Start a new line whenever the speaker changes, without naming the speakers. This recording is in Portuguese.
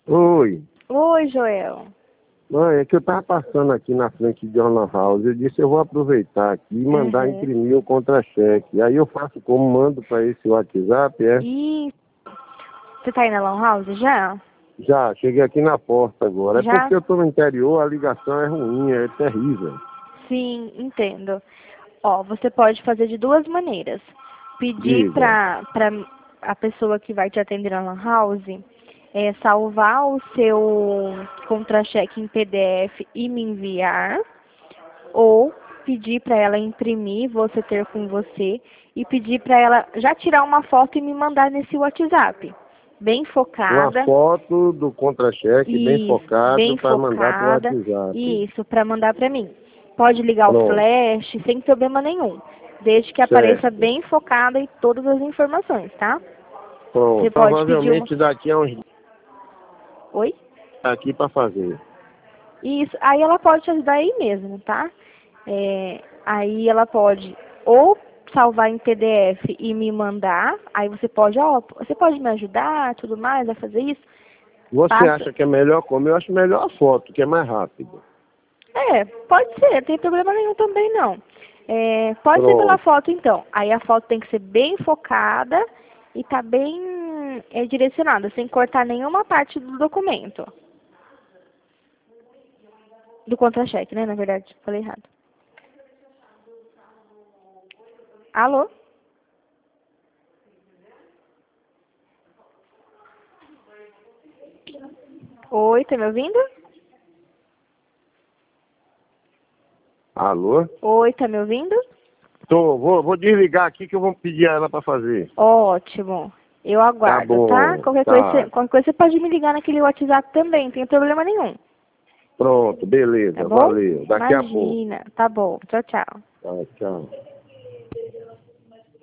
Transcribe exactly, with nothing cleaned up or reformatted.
Oi.
Oi, Joel.
Mãe, é que eu tava passando aqui na frente de uma house. Eu disse, eu vou aproveitar aqui e mandar
Uhum.
imprimir o contra-cheque. Aí eu faço como? Mando para esse WhatsApp, é?
E você tá aí na Lan House já?
Já, cheguei aqui na porta agora. É
Já?
porque eu tô no interior, a ligação é ruim, é terrível.
Sim, entendo. Ó, você pode fazer de duas maneiras. Pedir
Diga.
pra, pra a pessoa que vai te atender na Lan House é, salvar o seu contra-cheque em P D F e me enviar, ou pedir para ela imprimir, você ter com você, e pedir para ela já tirar uma foto e me mandar nesse WhatsApp. Bem
Uma
focada.
foto do contra-cheque bem
Isso,
focado
bem
para mandar pro
focada.
WhatsApp.
Isso, para mandar para mim. Pode ligar o
Pronto,
flash, sem problema nenhum. Desde que apareça
certo.
bem focada em todas as informações, tá? Você
Pronto.
pode pedir uma.
Provavelmente daqui a uns dias
Oi?
aqui para fazer.
Isso, aí ela pode te ajudar aí mesmo, tá? É, aí ela pode ou salvar em P D F e me mandar, aí você pode, ó, você pode me ajudar, tudo mais, a fazer isso?
Você
Passa.
acha que é melhor como? Eu acho melhor a foto, que é mais rápido.
É, pode ser, não tem problema nenhum também não. É, pode ser pela
Pronto.
foto então. Aí a foto tem que ser bem focada e tá bem é, direcionada, sem cortar nenhuma parte do documento. Do contra-cheque, né, na verdade, falei errado. Alô? Oi, tá me ouvindo?
Alô?
Oi, tá me ouvindo?
Tô, vou, vou desligar aqui que eu vou pedir a ela para fazer.
Ótimo. Eu
Tá
aguardo, tá?
bom,
Qualquer coisa,
tá.
você- qualquer coisa você pode me ligar naquele WhatsApp também, não tem problema nenhum.
Pronto,
Tá
beleza,
bom?
valeu. Daqui a pouco.
Imagina. Tá bom. Tchau, tchau.
Tá, tchau.